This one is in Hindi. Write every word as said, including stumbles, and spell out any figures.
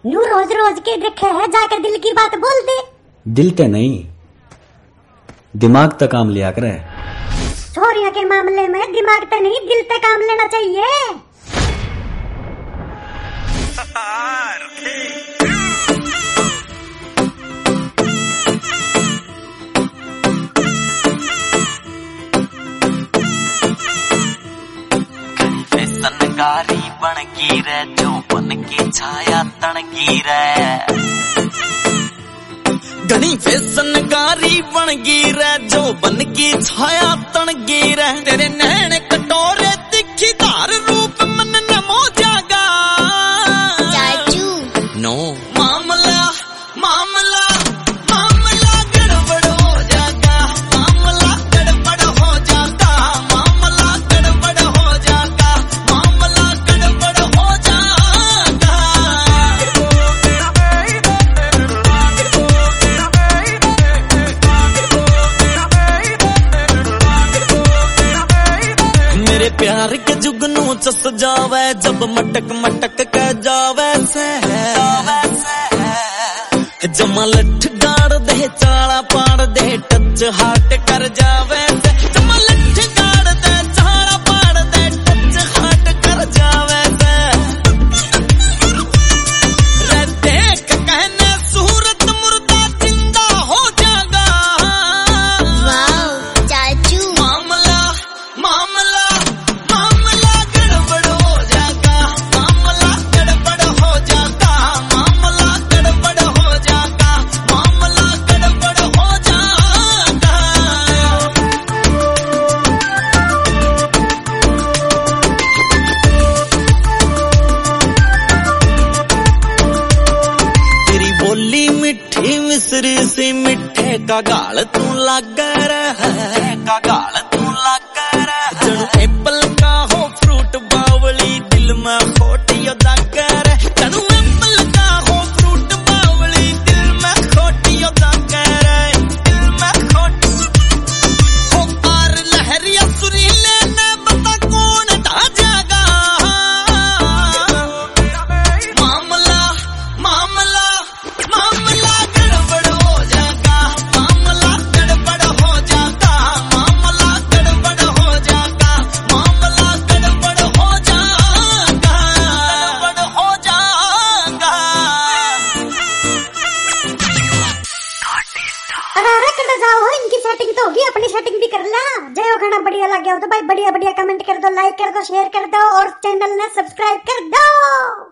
नू रोज रोज के रखे है, जाकर दिल की बात बोल दे। दिल ते नहीं, दिमाग तक काम लिया करे। छोरियों के मामले में दिमाग तक नहीं, दिल तक काम लेना चाहिए। सनगारी बन गई रे, जो बन की छाया तन गई रे। घनी फैसनगारी बन गई रे, जो बन की छाया तन गई रे। तेरे नैन कटोरे दिखी धार रूप मन न मो जागा। चाचू नो मामला मामला मामला गड़बड़ हो जाता, मामला गड़बड़ हो जाता, मामला गड़बड़ हो जाता, मामला गड़बड़ हो जाता। मेरे प्यार के जुगनू चस जावे, जब मटक मटक के जावे से जमा लठ गाड़ दे, चाला पाड़ दे, टच हाट कर जावे से। जमा लठ गाड़ दे, चाला पाड़ दे, टच हाट कर जावे से। रे देख कहने सूरत मुर्दा जिंदा हो जागा। वाओ चाचू मामला मामला मामला गड़बड़ हो जाता, मामला गड़बड़ हो जाता, मामला गड़बड़ हो जाता, मामला गड़बड़ हो जाता। तेरी बोली मिठी मिसरी सी, मिठे का गाल तू लागा रहा, का गाल तू लागा रहा। जणू एप्पल का हो फ्रूट बावली, दिल में खोटी दागा रहा। जणू एप्पल का हो फ्रूट बावली, दिल में खोटी दागा रहा, दिल में खोटी। हो पार लहरिया सुरीले ने बता कौन ढा जागा। मामला मामला मामला गड़बड़ हो जाता, मामला गड़बड़ हो जाता, मामला गड़बड़ हो जाता, मामला गड़बड़ हो जाता, गड़बड़ हो जाता। अरे कर जाओ, इनकी सेटिंग तो होगी, अपनी सेटिंग भी कर ला। जय गाना बढ़िया लग गया हो तो भाई बढ़िया बढ़िया कमेंट कर दो, लाइक कर दो, शेयर कर दो और चैनल ने सब्सक्राइब कर दो।